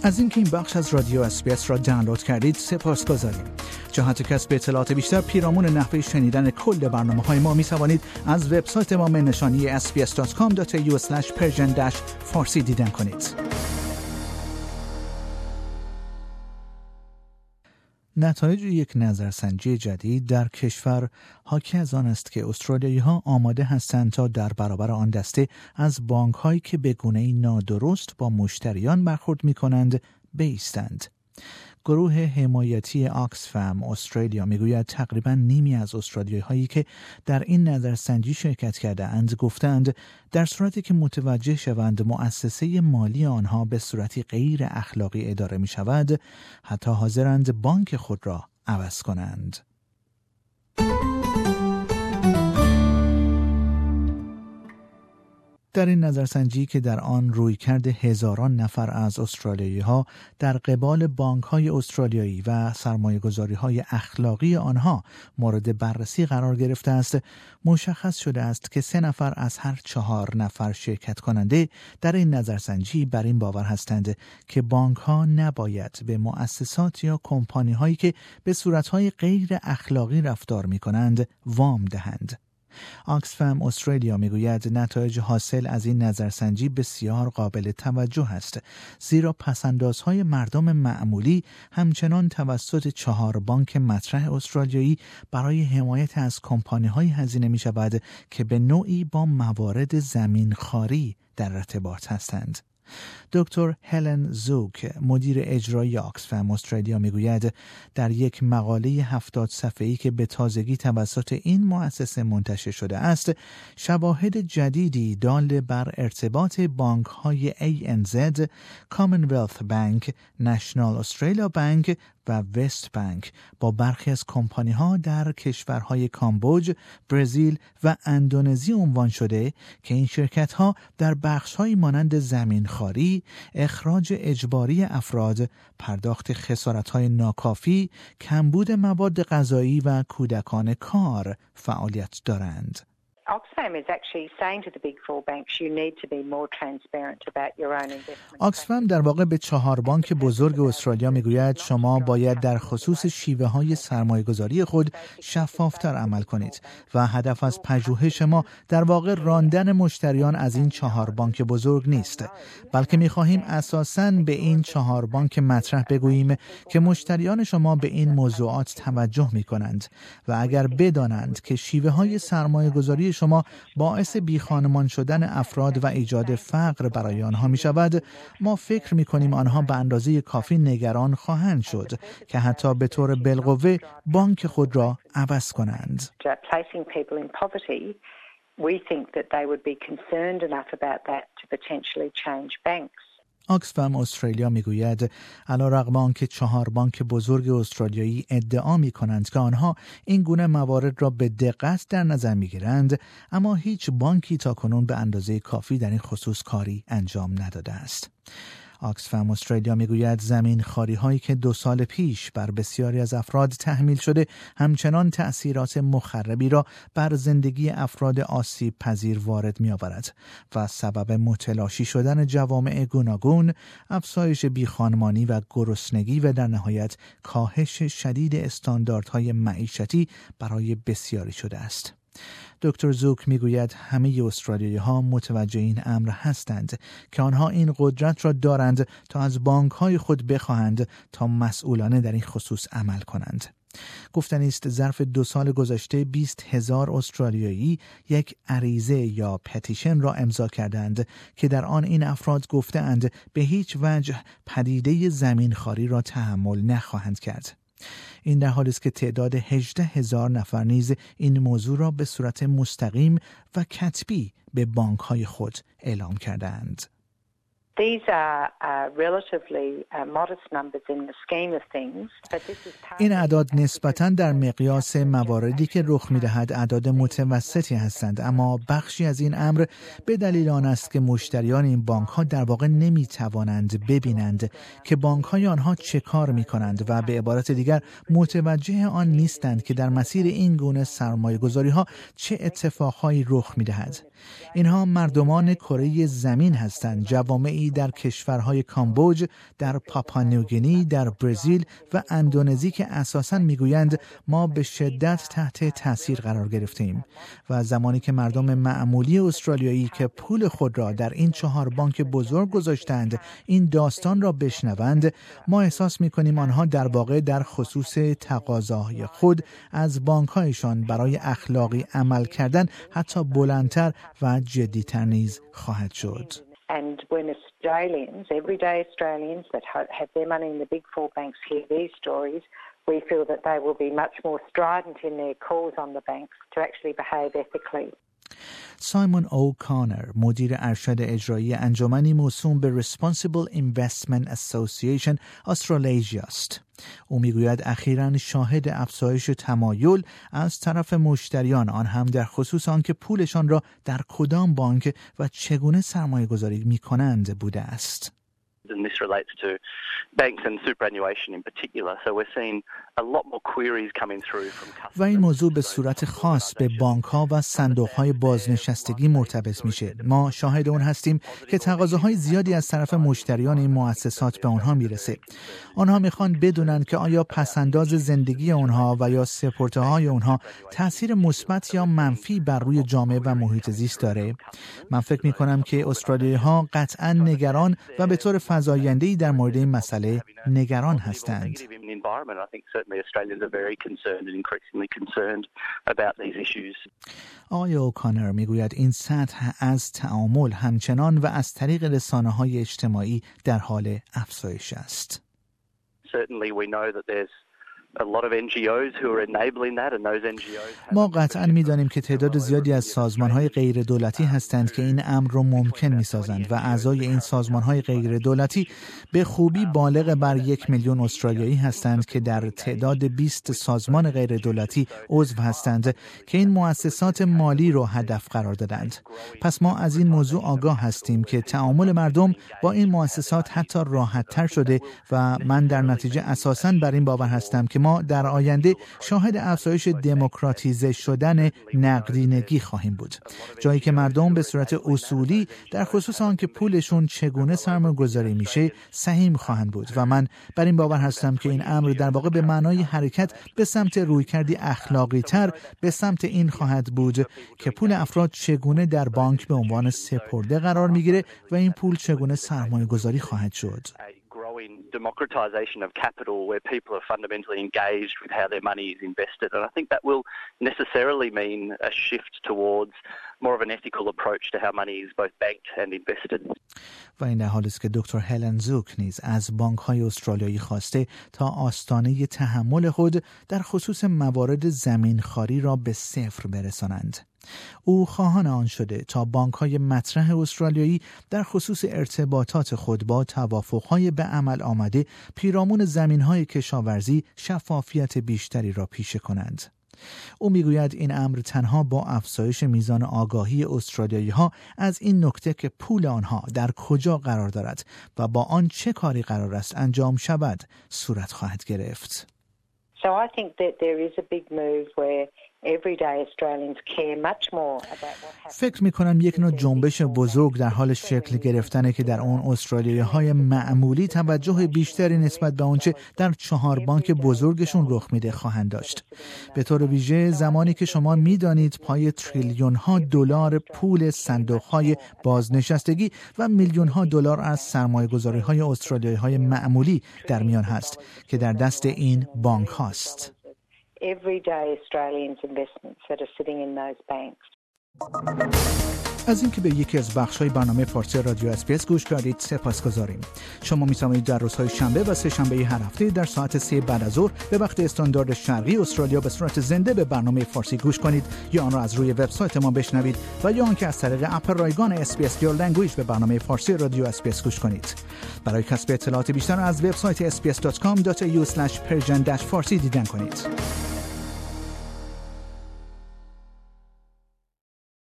از اینکه این بخش از رادیو اس‌بی‌اس را دانلود کردید سپاسگزاریم. جهت کسب اطلاعات بیشتر پیرامون نحوه شنیدن کل برنامه‌های ما می‌توانید از وبسایت ما نشانی sbs.com.au/persian-farsi دیدن کنید. نتایج یک نظرسنجی جدید در کشور حاکی از آن است که استرالیایی‌ها آماده هستند تا در برابر آن دسته از بانک‌هایی که به گونه‌ای نادرست با مشتریان برخورد می‌کنند بایستند. گروه حمایتی آکسفم استرالیا میگوید تقریباً نیمی از استرالیایی‌هایی که در این نظرسنجی شرکت کرده‌اند گفتند در صورتی که متوجه شوند مؤسسه مالی آنها به صورتی غیر اخلاقی اداره می‌شود، حتی حاضرند بانک خود را عوض کنند. در این نظرسنجی که در آن رویکرد هزاران نفر از استرالیایی‌ها در قبال بانک‌های استرالیایی و سرمایه‌گذاری‌های اخلاقی آنها مورد بررسی قرار گرفته است، مشخص شده است که 3 نفر از هر 4 نفر شرکت کننده در این نظرسنجی بر این باور هستند که بانک‌ها نباید به مؤسسات یا کمپانی‌هایی که به صورت‌های غیر اخلاقی رفتار می‌کنند وام دهند. آکسفم استرالیا میگوید نتایج حاصل از این نظرسنجی بسیار قابل توجه است، زیرا پسندازهای مردم معمولی همچنان توسط 4 بانک مطرح استرالیایی برای حمایت از کمپانی‌های هزینه می شود که به نوعی با موارد زمینخواری در ارتباط هستند. دکتر هلن زوک مدیر اجرایی آکسفم استرالیا میگوید در یک مقاله 70 صفحه‌ای که به تازگی توسط این مؤسسه منتشر شده است، شواهد جدیدی دال بر ارتباط بانک‌های ANZ، Commonwealth Bank، National Australia Bank و وست بانک با برخی از کمپانی‌ها در کشورهای کامبوج، برزیل و اندونزی عنوان شده که این شرکت‌ها در بخش‌هایی مانند زمینخواری، اخراج اجباری افراد، پرداخت خسارت‌های ناکافی، کمبود مواد غذایی و کودکان کار فعالیت دارند. Oxfam is actually saying to the big 4 banks you need to be more transparent about your own investment. آکسفم در واقع به 4 بانک بزرگ استرالیا میگوید شما باید در خصوص شیوه‌های سرمایه‌گذاری خود شفاف‌تر عمل کنید و هدف از پژوهش ما در واقع راندن مشتریان از این 4 بانک بزرگ نیست، بلکه می‌خواهیم اساساً به این 4 بانک مطرح بگوییم که مشتریان شما به این موضوعات توجه می‌کنند و اگر بدانند که شیوه‌های سرمایه‌گذاری شما باعث بیخانمان شدن افراد و ایجاد فقر برای آنها می شود، ما فکر می کنیم آنها به اندازه کافی نگران خواهند شد که حتی به طور بالقوه بانک خود را عوض کنند. آکسفم استرالیا میگوید علیرغم آنکه 4 بانک بزرگ استرالیایی ادعا می‌کنند که آنها این گونه موارد را به دقت در نظر می‌گیرند، اما هیچ بانکی تاکنون به اندازه کافی در این خصوص کاری انجام نداده است. آکسفم استرالیا میگوید زمین خاری هایی که 2 سال پیش بر بسیاری از افراد تحمیل شده همچنان تأثیرات مخربی را بر زندگی افراد آسیب پذیر وارد می آورد و سبب متلاشی شدن جوامع گوناگون، افزایش بیخانمانی و گرسنگی و در نهایت کاهش شدید استانداردهای معیشتی برای بسیاری شده است. دکتر زوک میگوید همه استرالیایی‌ها متوجه این امر هستند که آنها این قدرت را دارند تا از بانک‌های خود بخواهند تا مسئولانه در این خصوص عمل کنند. گفتنی است ظرف 2 سال گذشته 20,000 استرالیایی یک عریضه یا پتیشن را امضا کردند که در آن این افراد گفتند به هیچ وجه پدیده زمینخواری را تحمل نخواهند کرد. این در حالی است که تعداد 18,000 نفر نیز این موضوع را به صورت مستقیم و کتبی به بانک‌های خود اعلام کردند. These are relatively modest numbers in the scheme of things, but this is این اعداد نسبتاً در مقیاس مواردی که رخ می‌دهد اعداد متوسطی هستند، اما بخشی از این امر به دلیل آن است که مشتریان این بانک‌ها در واقع نمی‌توانند ببینند که بانک‌های آنها چه کار می‌کنند و به عبارت دیگر متوجه آن نیستند که در مسیر این گونه سرمایه‌گذاری‌ها چه اتفاقهایی رخ می‌دهد. اینها مردمان کره زمین هستند، جوامعی جمعی در کشورهای کامبوج، در پاپانیوگینی، در برزیل و اندونزی که اساساً میگویند ما به شدت تحت تاثیر قرار گرفتیم و زمانی که مردم معمولی استرالیایی که پول خود را در این 4 بانک بزرگ گذاشتند این داستان را بشنوند، ما احساس می‌کنیم آنها در واقع در خصوص تقاضاهای خود از بانک‌هایشان برای اخلاقی عمل کردن حتی بلندتر و جدی‌تر نیز خواهد شد. And when Australians, everyday Australians that have their money in the big 4 banks hear these stories, we feel that they will be much more strident in their calls on the banks to actually behave ethically. سایمون اوکانر مدیر ارشد اجرایی انجمنی موسوم به Responsible Investment Association استرالیژیا است. او میگوید اخیراً شاهد افزایش تمایل از طرف مشتریان آن هم در خصوص آنکه پولشان را در کدام بانک و چگونه سرمایه گذاری می کنند بوده است. And this relates to banks and superannuation in particular. So we're seeing a lot more queries coming through from customers. و این موضوع به صورت خاص به بانک‌ها و صندوق‌های بازنشستگی مرتبط میشه. ما شاهد اون هستیم که تقاضاهای زیادی از طرف مشتریان این مؤسسات به آنها میرسه. آنها میخوان بدونن که آیا پسنداز زندگی آنها و یا سپرته‌های آنها تأثیر مثبت یا منفی بر روی جامعه و محیط زیست داره. من فکر می‌کنم که استرالیایی‌ها قطعاً نگران و به طور فزاینده‌ای در مورد این مسئله نگران هستند. آقای اوکانر میگوید این سطح از تعامل همچنان و از طریق رسانه‌های اجتماعی در حال افزایش است. ما قطعاً می‌دانیم که تعداد زیادی از سازمان‌های غیر دولتی هستند که این امر را ممکن می‌سازند و اعضای این سازمان‌های غیر دولتی به خوبی بالغ بر 1 میلیون استرالیایی هستند که در تعداد 20 سازمان غیر دولتی عضو هستند که این مؤسسات مالی را هدف قرار دادند. پس ما از این موضوع آگاه هستیم که تعامل مردم با این مؤسسات حتی راحت‌تر شده و من در نتیجه اساساً بر این باور هستم که ما در آینده شاهد افزایش دموکراتیزه شدن نقدینگی خواهیم بود، جایی که مردم به صورت اصولی در خصوص آنکه پولشون چگونه سرمایه‌گذاری میشه سهیم خواهند بود و من بر این باور هستم که این امر در واقع به معنای حرکت به سمت رویکردی اخلاقی تر به سمت این خواهد بود که پول افراد چگونه در بانک به عنوان سپرده قرار میگیره و این پول چگونه سرمایه‌گذاری خواهد شد. Democratization of capital where people are fundamentally engaged with how their money is invested, and I think that will necessarily mean a shift towards more of an ethical approach to how money is both banked and invested. و این در حالی است که دکتر هلن زوک نیز از بانک‌های استرالیایی خواسته تا آستانه تحمل خود در خصوص موارد زمینخواری را به 0 برسانند. او خواهان آن شده تا بانک‌های مطرح استرالیایی در خصوص ارتباطات خود با توافق‌های به عمل آمده پیرامون زمین‌های کشاورزی شفافیت بیشتری را پیشه کنند. او میگوید این امر تنها با افزایش میزان آگاهی استرالیایی‌ها از این نکته که پول آنها در کجا قرار دارد و با آن چه کاری قرار است انجام شود صورت خواهد گرفت. So I think that there is a big move where everyday Australians care much more about what happens. فکر می‌کنم یک نوع جنبش بزرگ در حال شکل گرفتنه که در اون استرالیایی‌های معمولی توجه بیشتری نسبت به آنچه در 4 بانک بزرگشون رخ میده خواهند داشت. به طور ویژه زمانی که شما می‌دانید پای تریلیون‌ها دلار پول صندوق‌های بازنشستگی و میلیون‌ها دلار از سرمایه‌گذاری‌های استرالیایی‌های معمولی در میان هست که در دست این بانک هاست. Everyday Australians' investments that are sitting in those banks. از اینکه به یکی از بخش‌های برنامه فارسی رادیو اس‌بی‌اس گوش کردید سپاسگزاریم. شما می‌توانید در روزهای شنبه و سه شنبه هر هفته در ساعت 3 بعد از ظهر به وقت استاندارد شرقی استرالیا به صورت زنده به برنامه فارسی گوش کنید یا آن را از روی وبسایت ما بشنوید و یا آنکه از طریق اپ رایگان اس‌بی‌اس Your Language به برنامه فارسی رادیو اس‌بی‌اس گوش کنید. برای کسب اطلاعات بیشتر از وبسایت sbs.com.au/persian-farsi دیدن کنید.